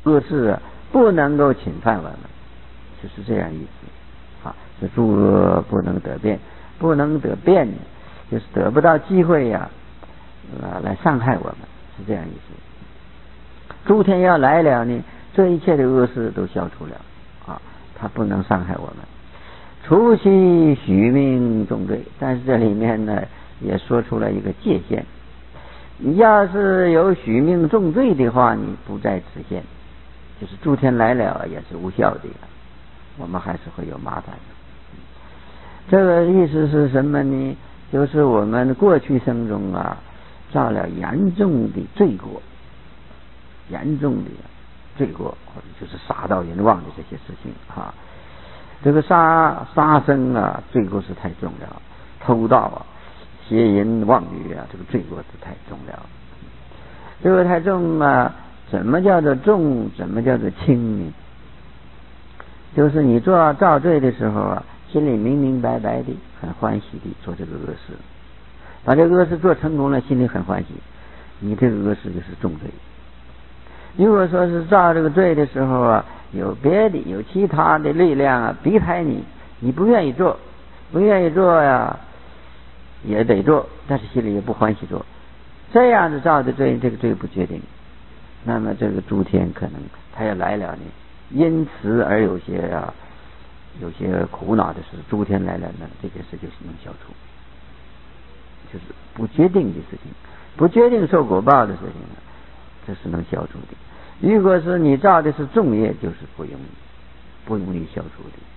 恶事啊不能够侵犯我们，就是这样意思啊。这诸恶不能得变，不能得变，就是得不到机会呀，来伤害我们，是这样意思。诸天要来了呢，这一切的恶事都消除了啊，它不能伤害我们。除其许命重罪，但是这里面呢也说出了一个界限。你要是有许命重罪的话，你不在此限，就是诸天来了也是无效的，我们还是会有麻烦的。这个意思是什么呢？就是我们过去生中啊造了严重的罪过，严重的罪过，或者就是杀盗淫妄的这些事情啊。这个杀生啊，罪过是太重了；偷盗啊、邪淫妄语啊，这个罪过是太重了。这个太重啊，怎么叫做重？怎么叫做轻呢？就是你做造罪的时候啊，心里明明白白的，很欢喜的做这个恶事，把这个恶事做成功了，心里很欢喜，你这个恶事就是重罪。如果说是造这个罪的时候啊，有别的有其他的力量啊逼迫你，你不愿意做，不愿意做呀，也得做，但是心里也不欢喜做，这样子造的罪，这个罪不决定，那么这个诸天可能他要来了呢，因此而有些苦恼的是诸天来了呢，这件事就是能消除，就是不决定的事情，不决定受果报的事情呢，这是能消除的。如果是你造的是重业，就是不容易消除的。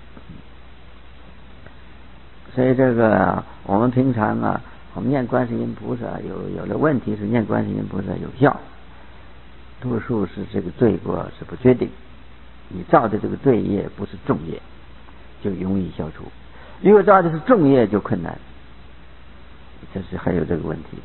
所以这个我们平常啊，我们念观世音菩萨有的问题是念观世音菩萨有效，多数是这个罪过是不决定，你造的这个罪业不是重业，就容易消除；如果造的是重业，就困难，这是还有这个问题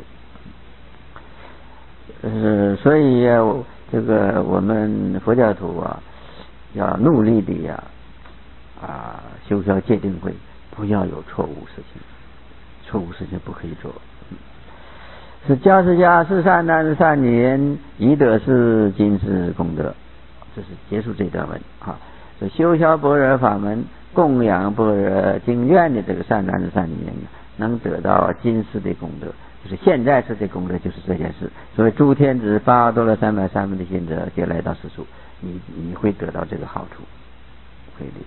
的。所以这个我们佛教徒啊，要努力的修消戒定慧，不要有错误事情，错误事情不可以做。是教释迦是善男善女人，宜得是今世功德。这是结束这段文啊。是修消般若法门，供养般若经院的这个善男善女人，能得到今世的功德。就是现在世的功德，就是这件事。所以诸天子发多了330的心者，就来到世俗，你会得到这个好处，会的。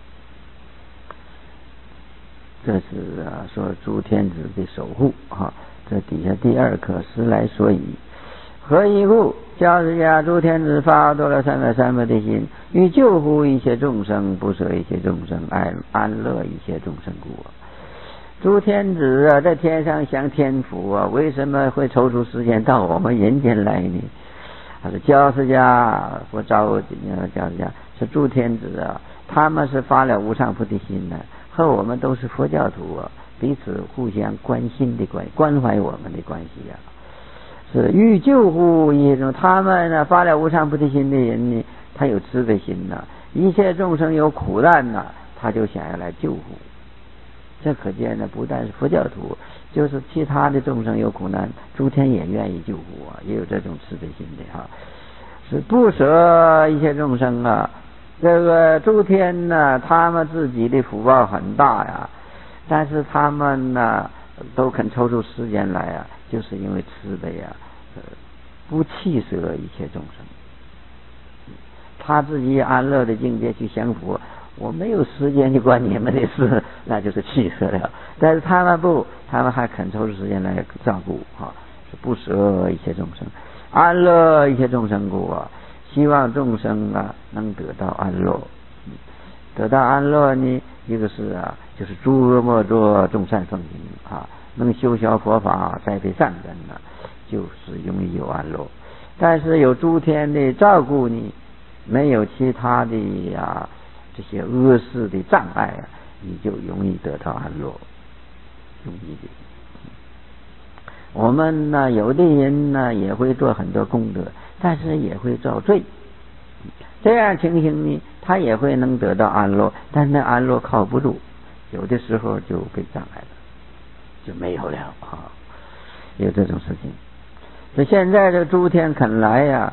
这是说诸天子的守护啊。这底下第二课时来所以，何以故？教释迦诸天子发多了330的心，欲救护一切众生，不舍一切众生，安乐一切众生故。诸天子啊，在天上享天福啊，为什么会抽出时间到我们人间来呢？他说教释迦或教释迦是诸天子啊，他们是发了无上菩提心的，和我们都是佛教徒啊，彼此互相关心的关怀我们的关系啊。是欲救护一种，他们呢发了无上菩提心的人呢，他有慈悲心呐，一切众生有苦难呐，他就想要来救护。这可见呢，不但是佛教徒，就是其他的众生有苦难，诸天也愿意救护啊，也有这种慈悲心的哈。是不舍一切众生啊，这个诸天呢，他们自己的福报很大呀，但是他们呢都肯抽出时间来啊，就是因为慈悲啊，不弃舍一切众生，他自己安乐的境界去降伏。我没有时间去管你们的事，那就是弃舍了。但是他们不，他们还肯抽出时间来照顾啊，是不舍一切众生，安乐一切众生故啊，希望众生啊能得到安乐。得到安乐呢，一个是就是诸恶莫作，众善奉行啊，能修消佛法，栽培善根呢，就是容易有安乐。但是有诸天的照顾呢，没有其他的这些恶事的障碍啊，你就容易得到安乐，容易的。我们呢，有的人呢也会做很多功德，但是也会造罪。这样情形呢，他也会能得到安乐，但是那安乐靠不住，有的时候就被障碍了，就没有了啊，有这种事情。所以现在这诸天肯来呀，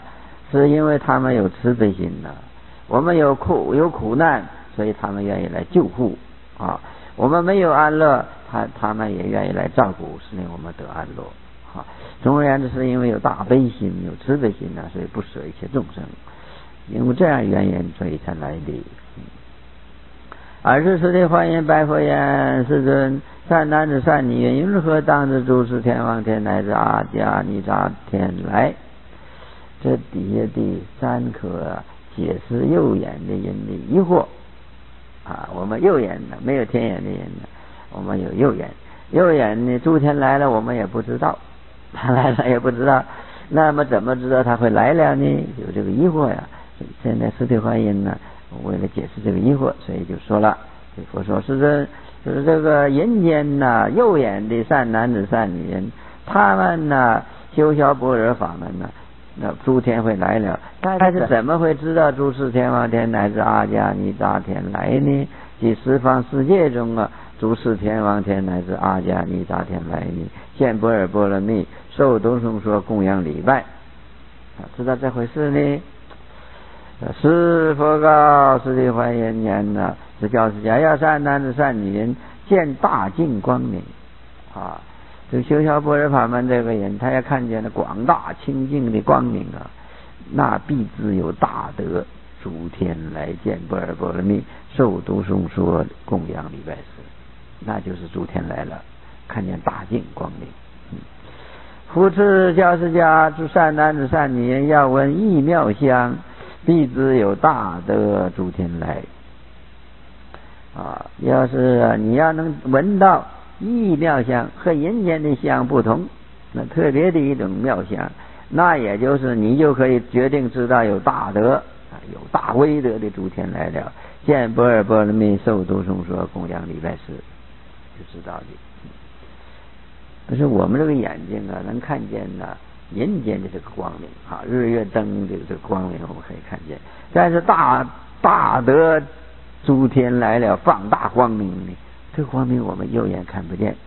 是因为他们有慈悲心呐。我们有苦难，所以他们愿意来救护啊。我们没有安乐，他们也愿意来照顾，使令我们得安乐啊。总而言之，是因为有大悲心、有慈悲心呢，所以不舍一切众生。因为这样原因，所以才来的。24的还言白佛言：世尊，善男子、善女人，云何当知诸事天王天乃至阿迦尼杂天来？这底下第3课解释右眼的人的疑惑啊。我们右眼呢，没有天眼的人呢，我们有右眼。右眼呢，诸天来了，我们也不知道，他来了也不知道。那么怎么知道他会来了呢？有这个疑惑呀。现在释提桓因呢，为了解释这个疑惑，所以就说了，佛说世尊，就是这个人间呢，右眼的善男子、善女人，他们呢修小般若法门呢，那诸天会来了，但是怎么会知道诸事天王天乃至阿迦尼杂天来呢？即十方世界中啊，诸事天王天乃至阿迦尼杂天来呢，现般若波罗蜜，受读诵说，供养礼拜，知道这回事呢？是佛告释提桓因言呢，是教释迦要善男子、善女人见大净光明啊。这个修小般若法门这个人，他要看见了广大清净的光明啊，那必自有大德诸天来见般若波罗蜜，受读诵说，供养礼拜时，那就是诸天来了，看见大净光明。复次教释迦诸善男子、善女人要闻异妙香，必自有大德诸天来啊！要是你要能闻到异妙香，和人间的香不同，那特别的一种妙香，那也就是你就可以决定知道有大德有大威德的诸天来了，见般若波罗蜜，受读诵说，供养礼拜时，就知道的。可是我们这个眼睛啊，能看见呢人间的这个光明啊，日月灯的这个光明我们可以看见，但是大德诸天来了，放大光明呢，这个光明我们右眼看不见，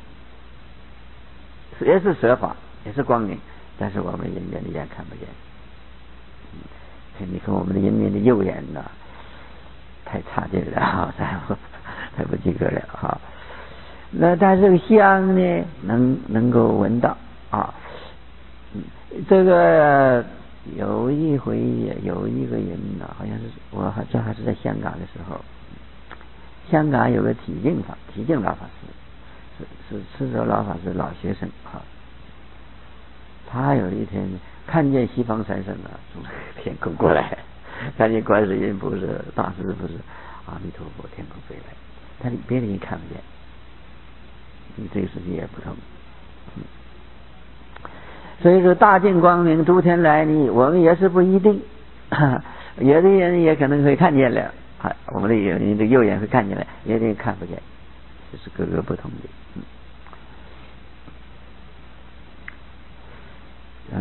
也是舍法，也是光明，但是我们人间的眼看不见。你看我们的人间的右眼呢，太差劲了啊，太不及格了哈。那但是这个香呢，能够闻到啊。这个有一回有一个人呢，好像是这还是在香港的时候，香港有个体净老法师，是赤州老法师老学生哈。他有一天看见西方三圣啊从天空过来，看见观世音菩萨、大势至菩萨、阿弥陀佛天空飞来，但是别的人看不见。这个事情也不同。所以说大净光明诸天来呢，我们也是不一定，有的人也可能会看见了，我们的人的右眼会看见了，有的人看不见，这是各个不同的。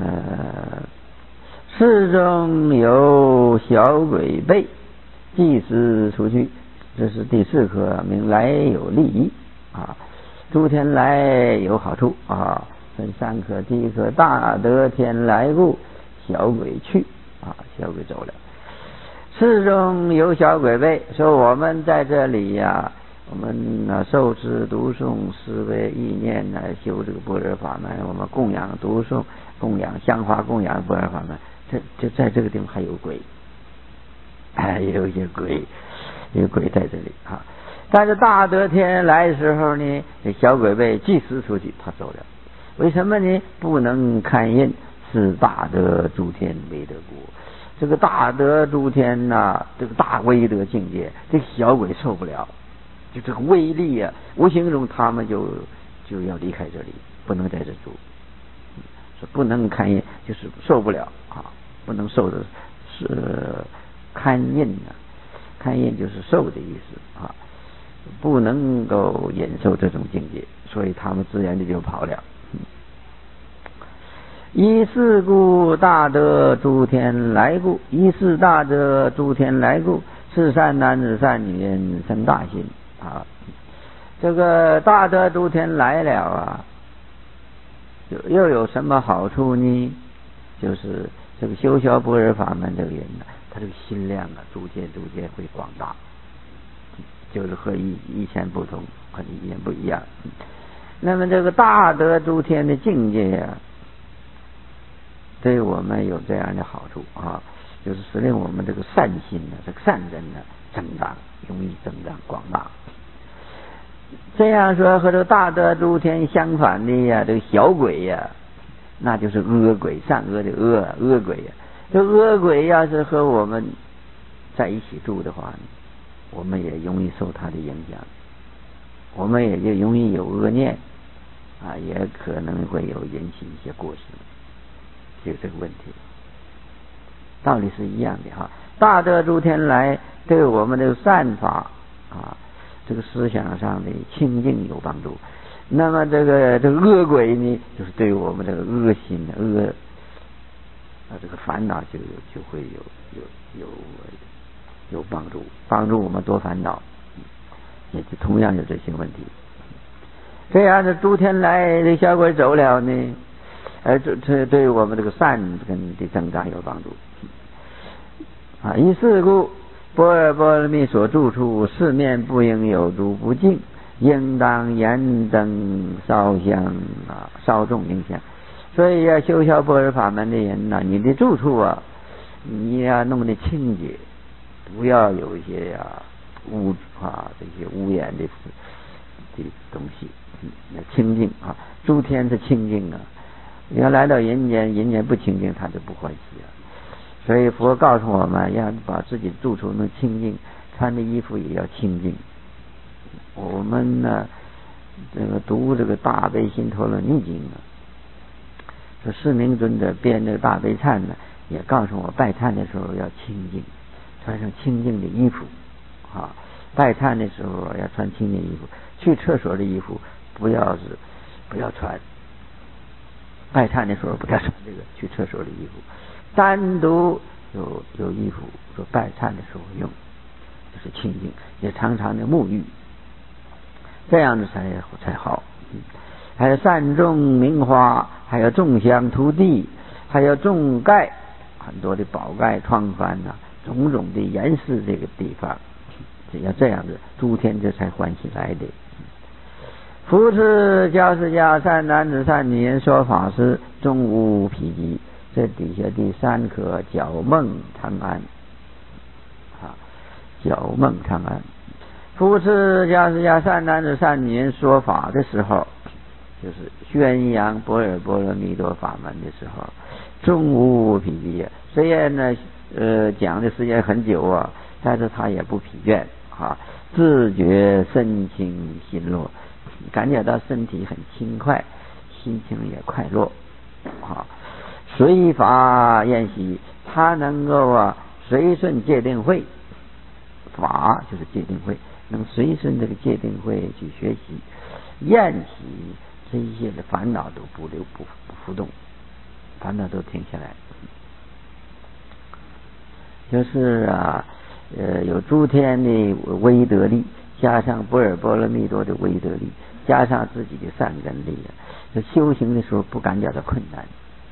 世中有小鬼辈，即时出去，这是第4课，名来有利益啊。诸天来有好处啊，分3课。第1课，大德天来故，小鬼去啊，小鬼走了。世中有小鬼辈，说我们在这里呀，我们受持读诵思维意念来修这个般若法门，我们供养读诵，供养香花，供养般若法门，这在这个地方还有鬼，有一些鬼，有鬼在这里啊。但是大德天来的时候呢，小鬼辈即时出去，他走了。为什么呢？不能堪印，是大德诸天威德故。这个大德诸天呐，这个大威德境界，这个小鬼受不了，就这个威力啊，无形中他们就要离开这里，不能在这住。说不能堪印，就是受不了啊，不能受的是堪印啊，堪印就是受的意思啊。不能够忍受这种境界，所以他们自然的就跑了。以是故大德诸天来故，以是大德诸天来故，是善男子善女人生大心啊。这个大德诸天来了啊，又有什么好处呢？就是这个修小般若法门这个人呢，他这个心量啊，逐渐会广大，就是和以前不同，和以前不一样。那么这个大德诸天的境界啊，对我们有这样的好处啊，就是使令我们这个善心呢，这个善根呢增长，容易增长广大。这样说和这个大德诸天相反的呀，这个小鬼呀，那就是恶鬼，善恶的恶鬼呀。这恶鬼要是和我们在一起住的话呢，我们也容易受他的影响，我们也就容易有恶念啊，也可能会有引起一些过失，就这个问题，道理是一样的哈。大德诸天来对我们的善法啊，这个思想上的清净有帮助。那么这个恶鬼呢，就是对我们这个恶心这个烦恼就会有帮助，帮助我们多烦恼，也就同样有这些问题。这样的诸天来的小鬼走了呢，而这对我们这个善根的增长有帮助啊。以是故，般若波罗蜜所住处，四面不应有诸不净，应当燃灯烧香啊，烧众冥香。所以要修小般若法门的人呢，你的住处啊，你要弄得清洁，不要有一些这些污染的东西，清净啊。诸天是清净啊，你要来到人间不清净，他就不欢喜啊。所以佛告诉我们要把自己住处弄清净，穿的衣服也要清净。我们呢，这个读这个大悲心陀罗尼经啊，这释明尊者编这个大悲忏呢，也告诉我拜忏的时候要清净，穿上清净的衣服啊。拜忏的时候要穿清净衣服，去厕所的衣服不要穿，拜忏的时候不要穿这个去厕所的衣服，单独有衣服说拜忏的时候用，就是清净，也常常的沐浴，这样的才好。还有善种名花，还有种香涂地，还有种盖，很多的宝盖窗幡呐，种种的严饰这个地方，要这样的诸天这才欢喜来的。夫持教释迦善男子善女人说法时，终无疲极。这底下第三颗角梦长安啊，角梦长安。夫持教释迦善男子善女人说法的时候，就是宣扬般若波罗蜜多法门的时候，终无疲极。虽然呢讲的时间很久啊，但是他也不疲倦啊，自觉身轻心落，感觉到身体很轻快，心情也快乐啊。随法宴习，他能够随顺戒定慧，法就是戒定慧，能随顺这个戒定慧去学习宴习，这一切的烦恼都不浮动，烦恼都停下来。就是有诸天的威德力，加上般若波罗蜜多的威德力，加上自己的善根力，就修行的时候不感觉到困难，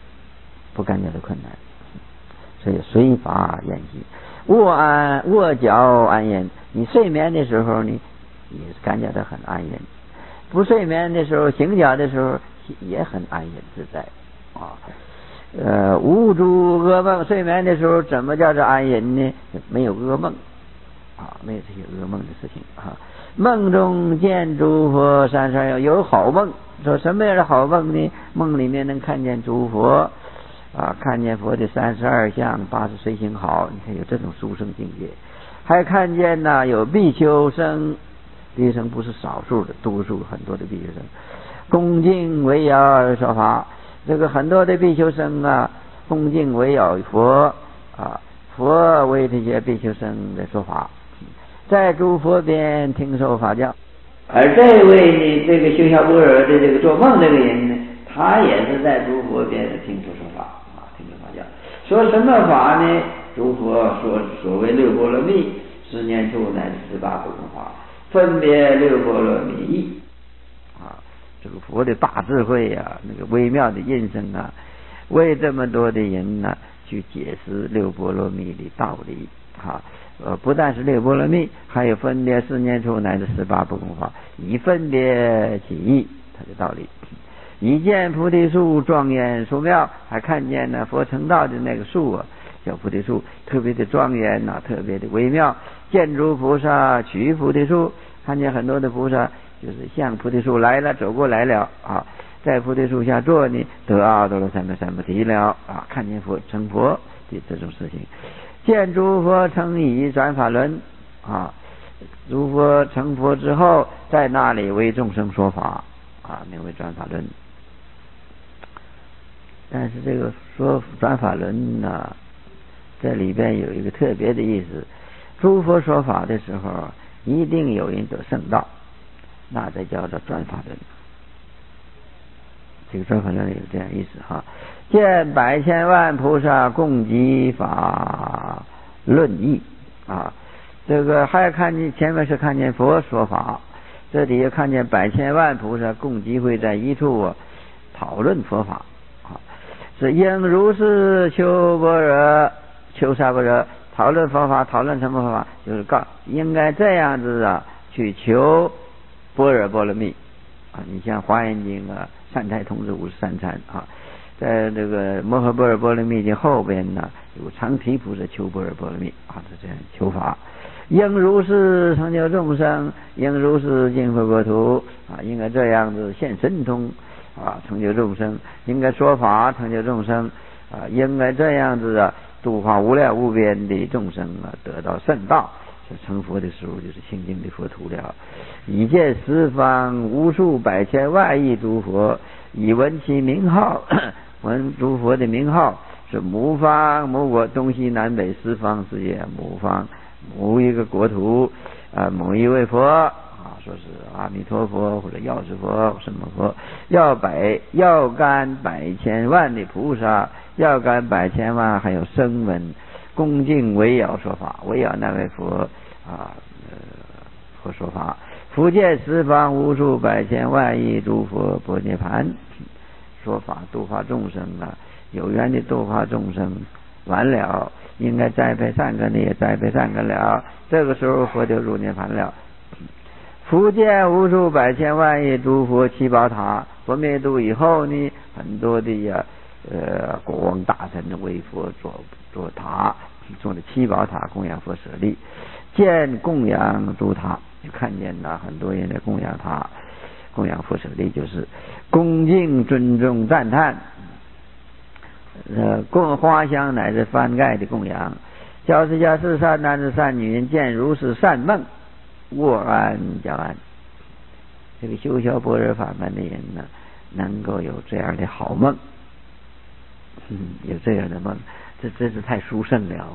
所以随法宴习。卧脚安yên，你睡眠的时候呢，也感觉到很安yên；不睡眠的时候，醒脚的时候也很安yên自在啊。无诸噩梦，睡眠的时候怎么叫做安宁呢？没有噩梦啊，没有这些噩梦的事情啊。梦中见诸佛32有好梦，说什么样的好梦呢？梦里面能看见诸佛啊，看见佛的32相，80随行好，你看有这种殊胜境界。还看见有比丘僧，比丘僧不是少数的，多数很多的比丘僧，恭敬围绕而说法。这个很多的比丘僧恭敬围绕佛啊，佛为这些比丘僧的说法，在诸佛边听受法教。而这位呢，这个修小般若的这个做梦这个人呢，他也是在诸佛边听受说法啊，听受法教。说什么法呢？诸佛说所谓六波罗蜜，10念处乃至18不空法，分别六波罗蜜意啊。这个佛的大智慧那个微妙的音声为这么多的人去解释六波罗蜜的道理。不但是六波罗蜜，还有分别四念处乃至18不共法，以分别起义它的道理。一见菩提树庄严殊妙，还看见呢佛成道的那个树啊，叫菩提树，特别的庄严特别的微妙。见诸菩萨取菩提树，看见很多的菩萨就是向菩提树来了，走过来了在菩提树下坐呢，得阿多罗三藐三菩提了看见佛成佛的这种事情。见诸佛成以转法轮诸佛成佛之后，在那里为众生说法名为转法轮。但是这个说转法轮这里边有一个特别的意思，诸佛说法的时候，一定有人得圣道，那才叫做转法轮。这个转法轮有这样意思见百千万菩萨共集法论义这个还看见前面是看见佛说法，这里又看见百千万菩萨共集会在一处讨论佛法是应如是求般若求萨般若，讨论佛法，讨论什么佛法，就是应该这样子去求般若波罗蜜你像华严经善财童子53参在这个摩诃般若波罗蜜的后边有常提菩萨求般若波罗蜜是这样求法。应如是成就众生，应如是净佛国土应该这样子现神通成就众生，应该说法成就众生应该这样子度化无量无边的众生得到圣道。成佛的时候就是清净的佛土了。已见十方无数百千万亿诸佛，以闻其名号闻诸佛的名号，是母方母国东西南北十方世界，母方某一个国土某一位佛说是阿弥陀佛或者药师佛什么佛，要干百千万的菩萨，要干百千万还有声闻恭敬围绕说法，围绕那位佛佛说法。复见十方无数百千万亿诸佛般涅盘，说法度化众生有缘的度化众生完了，应该栽培善根的也栽培善根了，这个时候佛就入涅盘了。复见无数百千万亿诸佛七宝塔，佛灭度以后呢，很多的国王大臣为佛做塔，做的七宝塔供养佛舍利。见供养诸塔，就看见很多人在供养他，供养佛舍利就是恭敬尊重赞叹供花香乃至幡盖的供养。教释迦是善男子善女人见如是善梦，卧安教安。这个修学般若法门的人能够有这样的好梦有这样的梦，这真是太殊胜了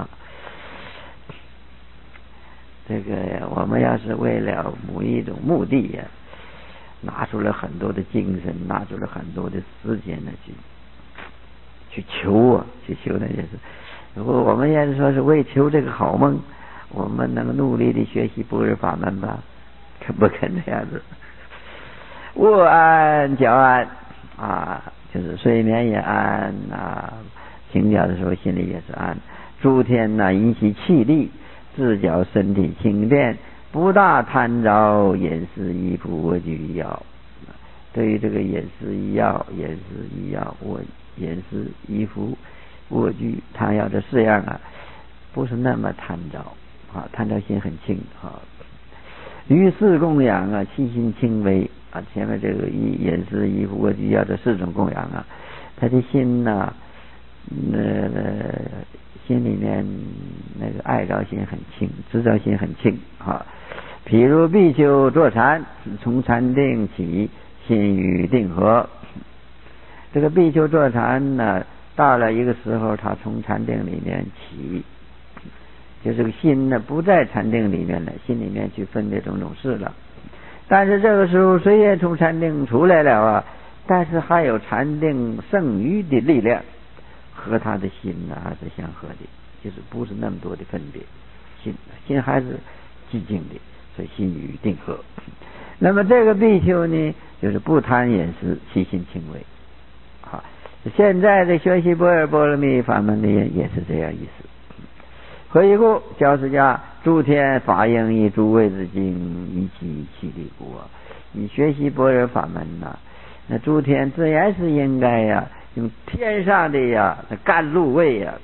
这个我们要是为了某一种目的拿出了很多的精神，拿出了很多的时间去求去求那件事。如果我们要是说是为求这个好梦，我们能努力的学习般若法门吧？可不肯这样子。卧安教安就是睡眠也安醒觉的时候心里也是安。诸天引起气力，自觉身体轻便，不大贪着饮食衣服卧具医药。对于这个饮食医药饮食衣服卧具他要这4样不是那么贪着贪着心很轻于是供养七心轻微前面这个饮食衣服卧具要这4种供养他的心心里面那个爱着心很轻，执着心很轻譬如比丘坐禅，从禅定起，心与定合。这个比丘坐禅到了一个时候，他从禅定里面起，就这个心不在禅定里面了，心里面去分别种种事了。但是这个时候虽然从禅定出来了但是还有禅定剩余的力量和他的心还是相合的，就是不是那么多的分别，心还是寂静的，所以心与定合。那么这个比丘呢，就是不贪饮食，其心轻微现在的学习般若波罗蜜法门的人也是这样意思。何以故？教师家诸天法应以诸位之经一起其力故。你学习般若法门呐，那诸天自然是应该呀，用天上的呀甘露味呀，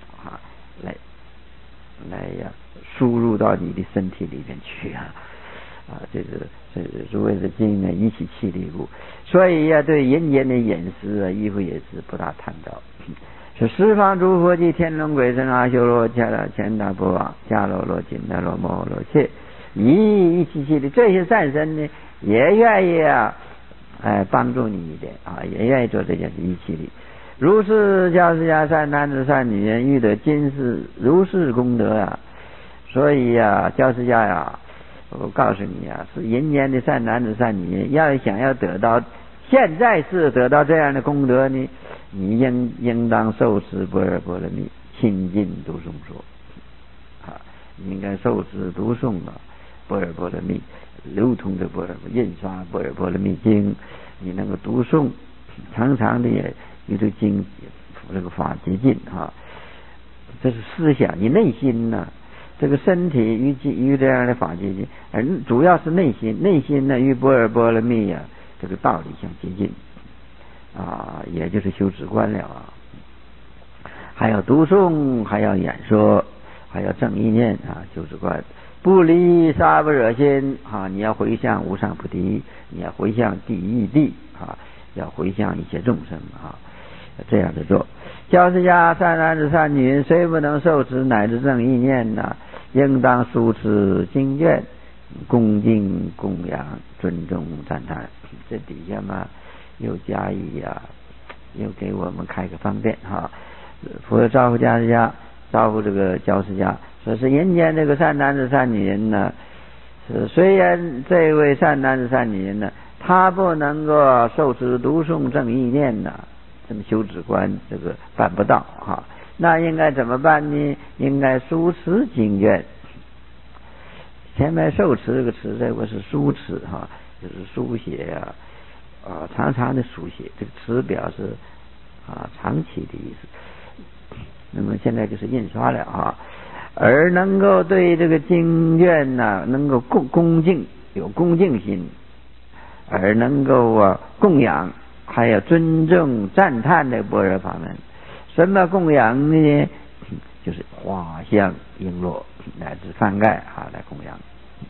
来呀输入到你的身体里面去啊！这诸位之经呢，一起气力故。所以呀，对人间的饮食啊，衣服也是不大贪着。是十方诸佛及天龙鬼神阿修罗乾达波王迦罗罗金达罗摩罗切一起的这些善神呢，也愿意帮助你一点也愿意做这件事一起的。如是教师家善男子善女人欲得今世如是功德所以教师家我告诉你是人间的善男子善女人，想要得到现在是得到这样的功德呢，你应当受持般若波罗蜜，亲近读诵说应该受持读诵般若波罗蜜，流通的般若印刷般若波罗蜜经，你能够读诵，常常的也有这经这个法接近这是思想，你内心呢这个身体与这样的法接近，而主要是内心呢与般若波罗蜜这个道理相接近也就是修止观了还要读诵，还要演说，还要正意念修止观，不离杀不惹心你要回向无上菩提，你要回向第一地要回向一切众生这样的做。教师家善男子善女人虽不能受持乃至正意念应当书持经卷，恭敬供养尊重赞叹。这底下嘛又加以又给我们开个方便佛招呼教师家，招呼这个教师家，说是人间这个善男子善女人呢，虽然这位善男子善女人呢，他不能够受持读诵正意念这么修止观这个办不到那应该怎么办呢？应该书持经卷。前面受持这个持这个是书持就是书写常常的书写，这个持表示长期的意思。那么现在就是印刷了而能够对这个经卷能够恭敬，有恭敬心，而能够供养，还有尊重赞叹的般若法门。什么供养呢？就是花香璎珞乃至幡盖来供养。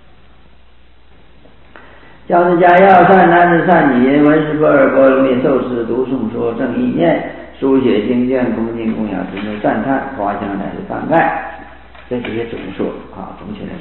教师家要善男子善女人闻是般若波罗蜜，受持读诵说正意念，书写经卷，恭敬供养尊重赞叹，花香乃至幡盖。这些总说总起来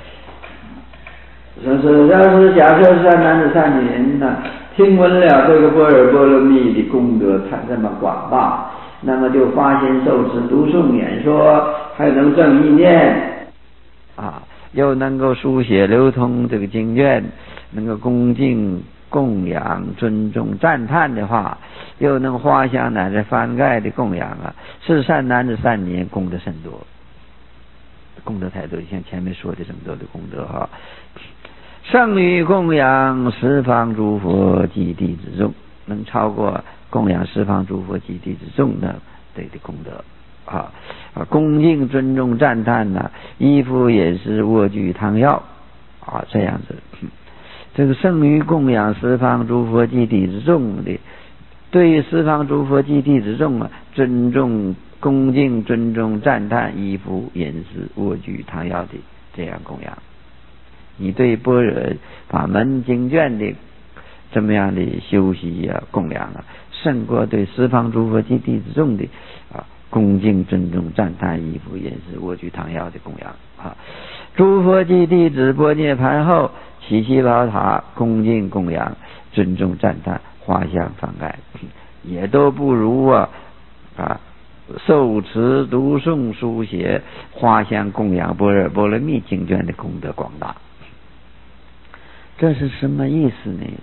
说，是要是假设善男子善女人听闻了这个般若波罗蜜的功德这么广大，那么就发心受持读诵演说，还能正意念又能够书写流通这个经卷，能够恭敬供养尊重赞叹的话，又能花香乃至幡盖的供养是善男子善女人功德甚多，功德太多，像前面说的这么多的功德胜于供养十方诸佛及地之众，能超过供养十方诸佛及地之众的功德恭敬尊重赞叹衣服饮食卧具汤药这样子。这个胜于供养十方诸佛及地之众的，对于十方诸佛及地之众尊重恭敬尊重赞叹衣服饮食卧具汤药的这样供养，你对般若法门经卷的这么样的修习供养胜过对十方诸佛及地之众的恭敬尊重赞叹衣服饮食卧具汤药的供养诸佛及地止般涅盘后，起悉宝塔恭敬供养尊重赞叹花香幡盖，也都不如受持读诵书写花香供养般若波罗蜜经卷的功德广大。这是什么意思呢？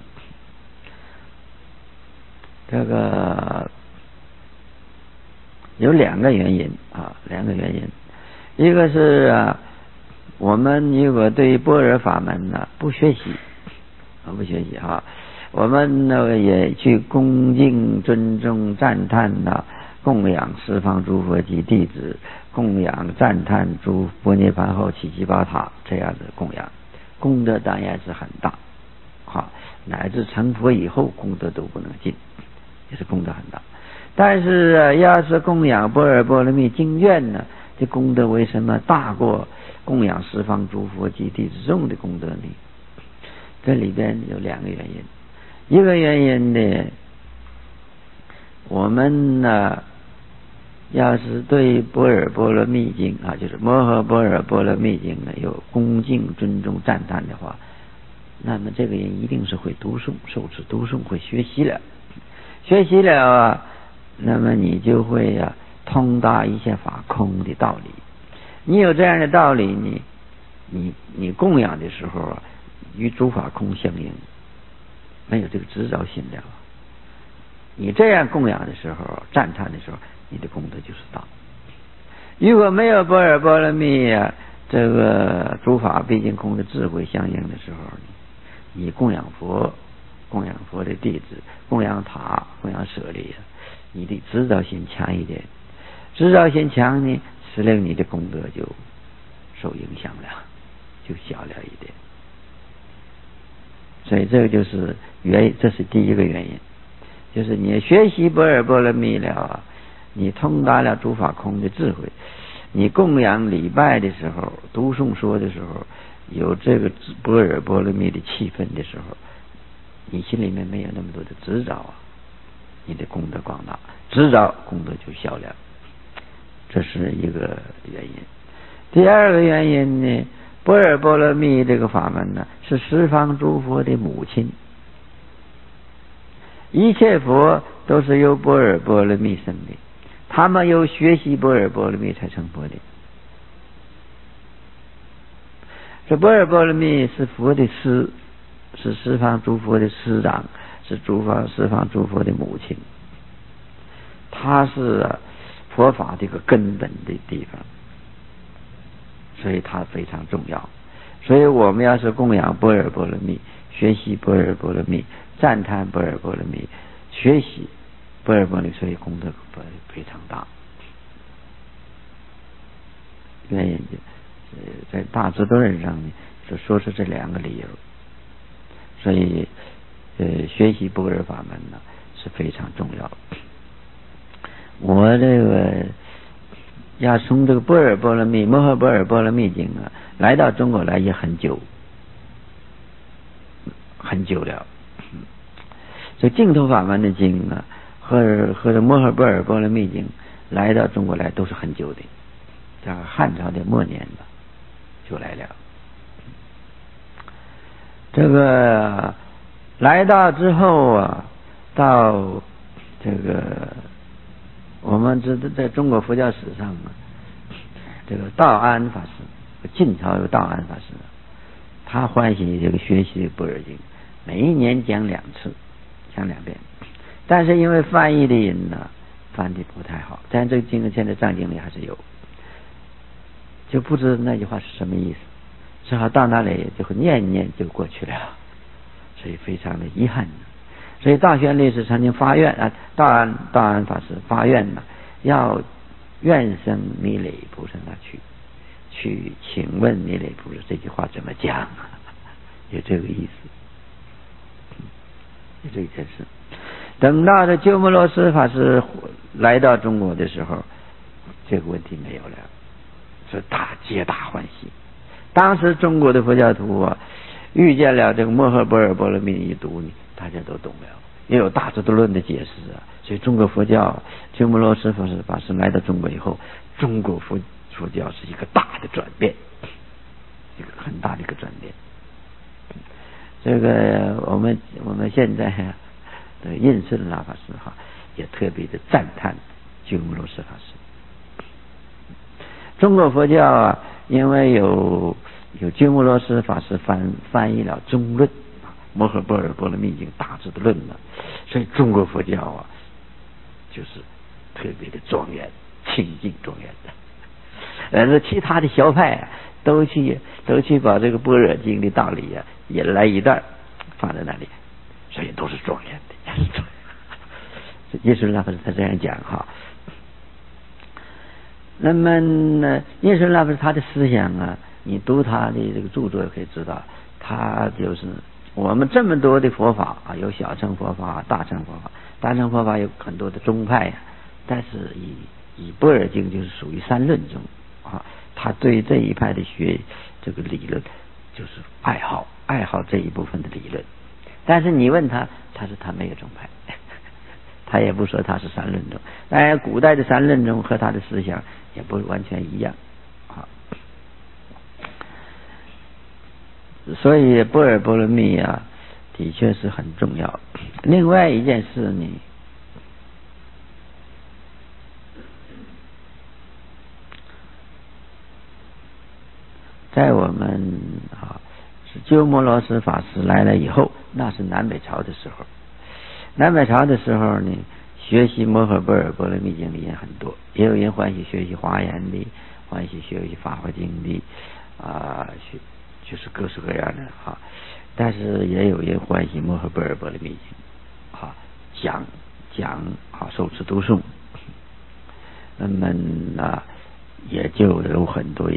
这个有两个原因一个是我们如果对般若法门不学习我们也去恭敬、尊重、赞叹供养十方诸佛及弟子，供养、赞叹诸佛涅槃后七七宝塔，这样的供养，功德当然是很大，乃至成佛以后功德都不能尽，也是功德很大。但是要是供养般若波罗蜜经卷呢，这功德为什么大过供养十方诸佛及弟子众的功德呢？这里边有两个原因。一个原因呢，我们要是对般若波罗蜜经就是摩诃般若波罗蜜经呢有恭敬、尊重、赞叹的话，那么这个人一定是会读诵、受持读诵，会学习了。学习了那么你就会通达一切法空的道理。你有这样的道理，你供养的时候与诸法空相应，没有这个执着心了。你这样供养的时候，赞叹的时候，你的功德就是大。如果没有般若波罗蜜这个诸法毕竟空的智慧相应的时候，你供养佛、供养佛的弟子、供养塔、供养舍利，你的执着心强一点，执着心强呢，使令你的功德就受影响了，就小了一点。所以这个就是这是第一个原因，就是你学习般若波罗蜜了你通达了诸法空的智慧，你供养礼拜的时候，读诵说的时候，有这个般若波罗蜜的气氛的时候，你心里面没有那么多的执着你的功德广大，执着功德就小了，这是一个原因。第二个原因呢，般若波罗蜜这个法门呢，是十方诸佛的母亲，一切佛都是由般若波罗蜜生的，他们由学习般若波罗蜜才成佛的。这般若波罗蜜是佛的师，是十方诸佛的师长，是十方诸佛的母亲，它是佛法的一个根本的地方，所以它非常重要。所以我们要是供养般若波罗蜜，学习般若波罗蜜，赞叹般若波罗蜜，学习般若波罗蜜，所以功德非常大。原因在大智度论上呢，就说出这两个理由。所以学习般若法门呢是非常重要的。我这个要从这个般若波罗蜜、摩诃般若波罗蜜经来到中国来也很久了。这净土法门的经和这摩诃般若波罗蜜经来到中国来都是很久的，在汉朝的末年就来了。这个来到之后到这个我们知道在中国佛教史上这个道安法师，晋朝有道安法师，他欢喜这个学习般若经，每一年讲2次，讲2遍。但是因为翻译的人翻的不太好，但这个经现在藏经里还是有，就不知那句话是什么意思，只好到那里就会念就过去了，所以非常的遗憾。所以道宣律师曾经发愿道安法师发愿要愿生弥勒菩萨那去请问弥勒菩萨这句话怎么讲有这个意思，有这件事。等到这鸠摩罗什法师来到中国的时候，这个问题没有了，所以皆大欢喜。当时中国的佛教徒遇见了这个摩诃般若波罗蜜一读大家都懂了，也有大智度论的解释所以中国佛教鸠摩罗什法师来到中国以后，中国佛教是一个大的转变，一个很大的一个转变。这个我们现在印顺法师也特别的赞叹鸠摩罗什法师。中国佛教因为有鸠摩罗什法师翻译了中论摩诃般若波罗蜜经大智度论所以中国佛教就是特别的庄严清净庄严的。其他的小派都去把这个般若经的道理也来一段放在那里， 所以都是庄严的。耶稣拉夫他这样讲哈。那么呢，耶稣拉夫他的思想啊，你读他的这个著作可以知道，他就是我们这么多的佛法啊，有小乘佛法、大乘佛法。大乘佛法有很多的宗派啊，但是以般若经就是属于三论中啊，他对这一派的学这个理论就是爱好这一部分的理论。但是你问他，他说他没有宗派，他也不说他是三论宗。当然，古代的三论宗和他的思想也不完全一样啊。所以般若波罗蜜啊，的确是很重要。另外一件事呢，在我们是鸠摩罗什法师来了以后，那是南北朝的时候。南北朝的时候呢，学习摩诃般若波罗蜜经的人很多，也有人欢喜学习华严的，欢喜学习法华经的就是各式各样的哈。但是也有人欢喜摩诃般若波罗蜜经讲受持读诵。那么也就有很多人